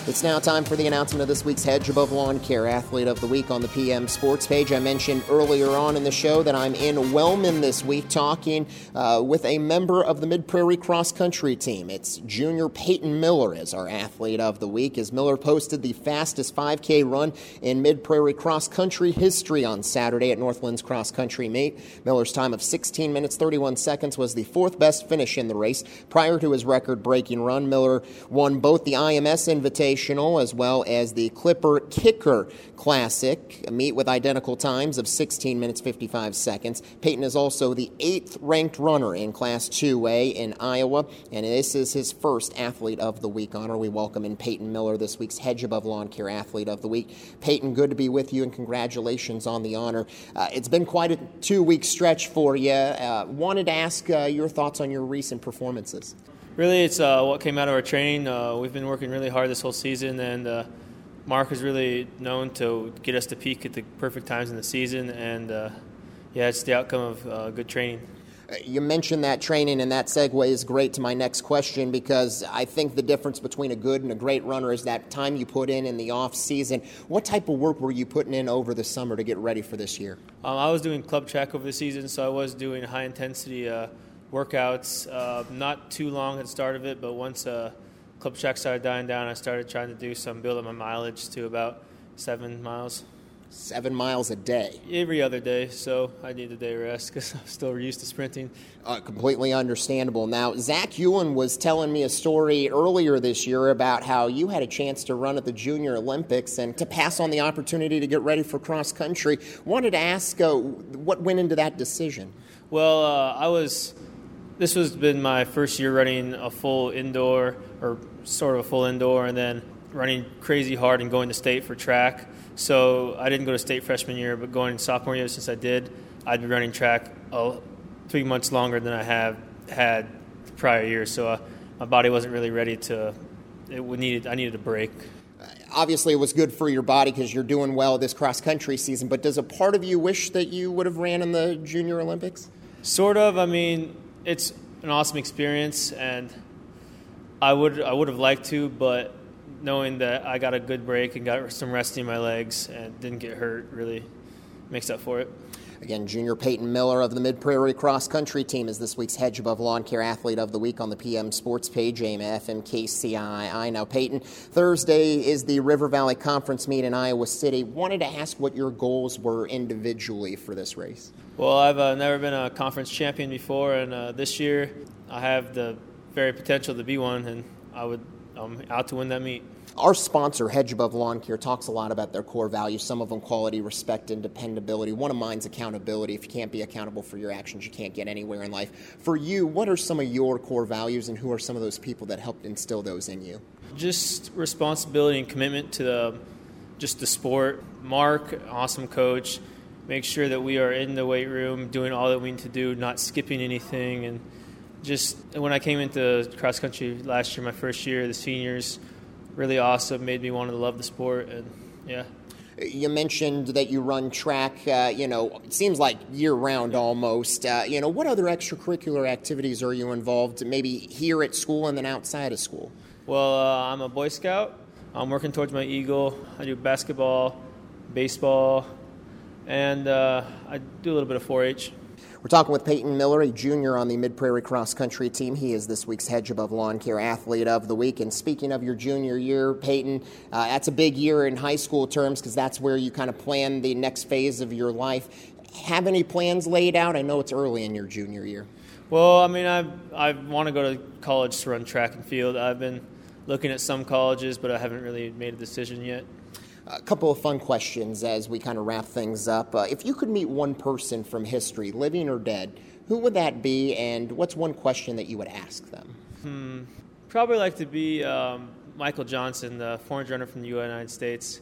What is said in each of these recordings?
It's now time for the announcement of this week's Hedge Above Lawn Care Athlete of the Week on the PM Sports page. I mentioned earlier on in the show that I'm in Wellman this week talking with a member of the Mid-Prairie Cross Country team. It's junior Peyton Miller as our Athlete of the Week, as Miller posted the fastest 5K run in Mid-Prairie Cross Country history on Saturday at Northlands Cross Country Meet. Miller's time of 16 minutes 31 seconds was the fourth best finish in the race. Prior to his record-breaking run, Miller won both the IMS Invitational as well as the Clipper Kicker Classic, a meet with identical times of 16 minutes 55 seconds. Peyton is also the 8th ranked runner in Class 2A in Iowa, and this is his first Athlete of the Week honor. We welcome in Peyton Miller, this week's Hedge Above Lawn Care Athlete of the Week. Peyton, good to be with you, and congratulations on the honor. It's been quite a 2-week stretch for you. Wanted to ask your thoughts on your recent performances. Really, it's what came out of our training. We've been working really hard this whole season, and Mark is really known to get us to peak at the perfect times in the season, and it's the outcome of good training. You mentioned that training, and that segue is great to my next question, because I think the difference between a good and a great runner is that time you put in the off season. What type of work were you putting in over the summer to get ready for this year? I was doing club track over the season, so I was doing high-intensity workouts, not too long at the start of it, but once club track started dying down, I started trying to do some, build up my mileage to about 7 miles. 7 miles a day? Every other day, so I need a day rest because I'm still used to sprinting. Completely understandable. Now, Zach Ewan was telling me a story earlier this year about how you had a chance to run at the Junior Olympics and to pass on the opportunity to get ready for cross country. Wanted to ask what went into that decision? Well, This has been my first year running a full indoor, or sort of a full indoor, and then running crazy hard and going to state for track. So I didn't go to state freshman year, but going sophomore year since I did, I'd been running track 3 months longer than I have had the prior year. So my body wasn't really ready I needed a break. Obviously, it was good for your body because you're doing well this cross-country season, but does a part of you wish that you would have ran in the Junior Olympics? Sort of. I mean, it's an awesome experience, and I would have liked to, but knowing that I got a good break and got some rest in my legs and didn't get hurt really makes up for it. Again, junior Peyton Miller of the Mid-Prairie Cross Country team is this week's Hedge Above Lawn Care Athlete of the Week on the PM Sports page, AIM-FM-KCII. Now, Peyton, Thursday is the River Valley Conference meet in Iowa City. Wanted to ask what your goals were individually for this race. Well, I've never been a conference champion before, and this year I have the very potential to be one, and I'm out to win that meet. Our sponsor, Hedge Above Lawn Care, talks a lot about their core values, some of them quality, respect, and dependability. One of mine's accountability. If you can't be accountable for your actions, you can't get anywhere in life. For you, what are some of your core values, and who are some of those people that helped instill those in you? Just responsibility and commitment to the sport. Mark, awesome coach. Make sure that we are in the weight room doing all that we need to do, not skipping anything. And just when I came into cross country last year, my first year, the seniors, really awesome, made me want to love the sport, and yeah. You mentioned that you run track, it seems like year-round almost. What other extracurricular activities are you involved, maybe here at school and then outside of school? Well, I'm a Boy Scout. I'm working towards my Eagle. I do basketball, baseball, and I do a little bit of 4-H. We're talking with Peyton Miller, a junior on the Mid-Prairie Cross Country team. He is this week's Hedge Above Lawn Care Athlete of the Week. And speaking of your junior year, Peyton, that's a big year in high school terms because that's where you kind of plan the next phase of your life. Have any plans laid out? I know it's early in your junior year. Well, I mean, I want to go to college to run track and field. I've been looking at some colleges, but I haven't really made a decision yet. A couple of fun questions as we kind of wrap things up. If you could meet one person from history, living or dead, who would that be, and what's one question that you would ask them? Probably like to be Michael Johnson, the 400 runner from the United States.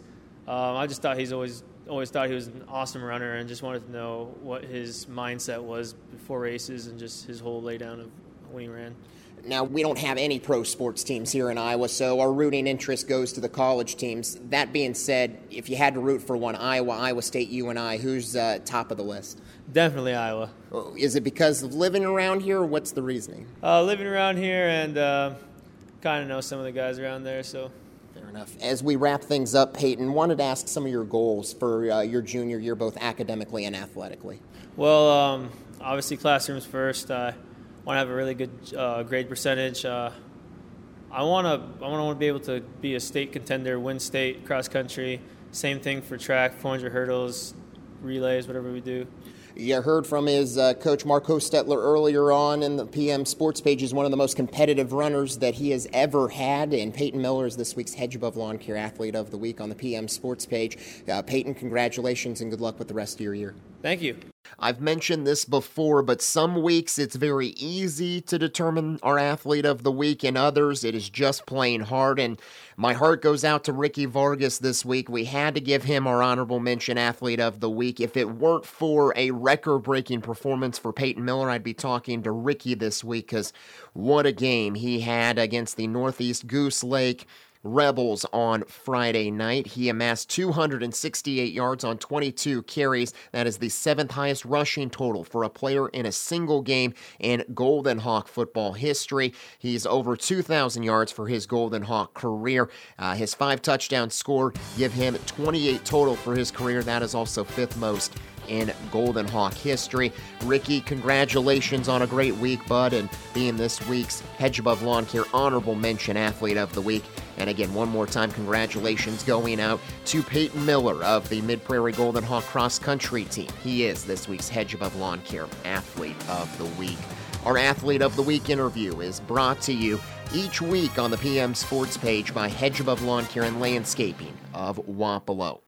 I just thought always thought he was an awesome runner, and just wanted to know what his mindset was before races and just his whole laydown of when he ran. Now, we don't have any pro sports teams here in Iowa, so our rooting interest goes to the college teams. That being said, if you had to root for one, Iowa State, UNI, who's top of the list? Definitely Iowa. Is it because of living around here, or what's the reasoning? Living around here and kind of know some of the guys around there, so. Fair enough. As we wrap things up, Peyton, wanted to ask some of your goals for your junior year, both academically and athletically. Well, obviously classrooms first. I want to have a really good grade percentage. I want to be able to be a state contender, win state cross country. Same thing for track, 400 hurdles, relays, whatever we do. You heard from his coach Marco Stetler earlier on in the PM Sports page. He's one of the most competitive runners that he has ever had, and Peyton Miller is this week's Hedge Above Lawn Care Athlete of the Week on the PM Sports page. Peyton, congratulations and good luck with the rest of your year. Thank you. I've mentioned this before, but some weeks it's very easy to determine our Athlete of the Week, and others it is just plain hard, and my heart goes out to Ricky Vargas this week. We had to give him our honorable mention Athlete of the Week. If it weren't for a record-breaking performance for Peyton Miller, I'd be talking to Ricky this week, because what a game he had against the Northeast Goose Lake Rebels on Friday night. He amassed 268 yards on 22 carries. That is the 7th highest rushing total for a player in a single game in Golden Hawk football history. He's over 2,000 yards for his Golden Hawk career. His 5 touchdowns scored give him 28 total for his career. That is also 5th most in Golden Hawk history. Ricky, congratulations on a great week, bud, and being this week's Hedge Above Lawn Care Honorable Mention Athlete of the Week. And again, one more time, congratulations going out to Peyton Miller of the Mid-Prairie Golden Hawk Cross Country Team. He is this week's Hedge Above Lawn Care Athlete of the Week. Our Athlete of the Week interview is brought to you each week on the PM Sports page by Hedge Above Lawn Care and Landscaping of Wapello.